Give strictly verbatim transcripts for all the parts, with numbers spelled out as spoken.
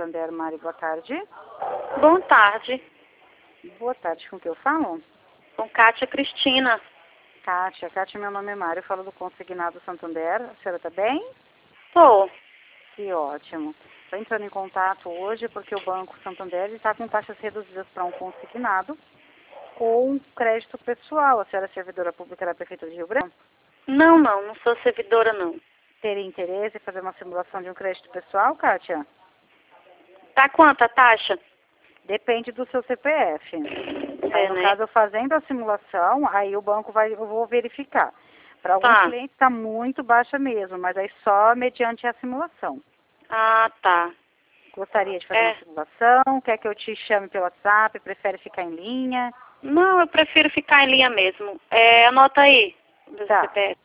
Santander, Mari, boa tarde. Boa tarde. Boa tarde, com quem eu falo? Com Kátia Cristina. Kátia, Kátia, meu nome é Mari, eu falo do Consignado Santander. A senhora está bem? Tô. Que ótimo. Estou entrando em contato hoje porque o Banco Santander está com taxas reduzidas para um consignado com crédito pessoal. A senhora é servidora pública da Prefeitura de Rio Branco? Não, não, não sou servidora, não. Teria interesse em fazer uma simulação de um crédito pessoal, Kátia? Tá quanto a taxa? Depende do seu C P F. Aí, É, no né? caso, eu fazendo a simulação, aí o banco vai, eu vou verificar. Para alguns Tá. clientes está muito baixa mesmo, mas aí só mediante a simulação. Ah, tá. Gostaria de fazer É. uma simulação? Quer que eu te chame pelo WhatsApp? Prefere ficar em linha? Não, eu prefiro ficar em linha mesmo. É, anota aí. Do Tá. C P F.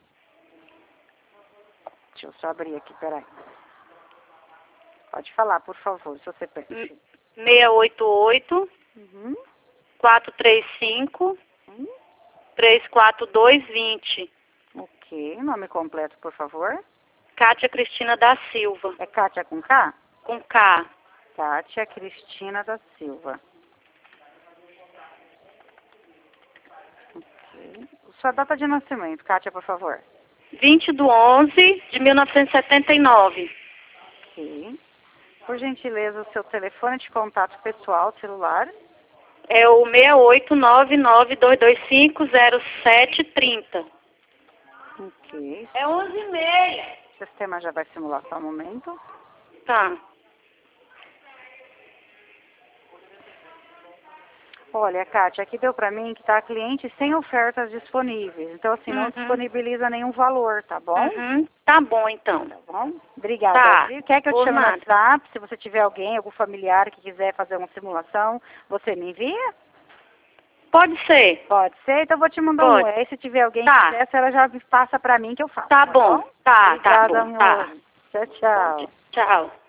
Deixa eu só abrir aqui, peraí. Pode falar, por favor, seu C P F. seis oito oito, Uhum. quatro três cinco, Hum. três quatro dois dois zero. Ok, nome completo, por favor. Kátia Cristina da Silva. É Kátia com K? Com K. Kátia Cristina da Silva. Ok. Sua data de nascimento, Kátia, por favor. vinte de onze de mil novecentos e setenta e nove. Ok. Por gentileza, o seu telefone de contato pessoal, celular. É o seis oito nove nove dois dois cinco zero sete três zero. Ok. É onze e meia. O sistema já vai simular só um momento. Tá. Olha, Kátia, aqui deu pra mim que tá cliente sem ofertas disponíveis. Então, assim, não Uhum. disponibiliza nenhum valor, tá bom? Uhum. Tá bom, então. Tá bom? Obrigada. Tá. Viu? Quer que eu te Por chame no nada. WhatsApp? Se você tiver alguém, algum familiar que quiser fazer uma simulação, você me envia? Pode ser. Pode ser? Então eu vou te mandar Pode. um. Aí se tiver alguém Tá. que quiser, a senhora já passa pra mim que eu faço. Tá bom. Tá, tá Obrigada, bom. Tá. amor. Tchau, tchau. Tchau.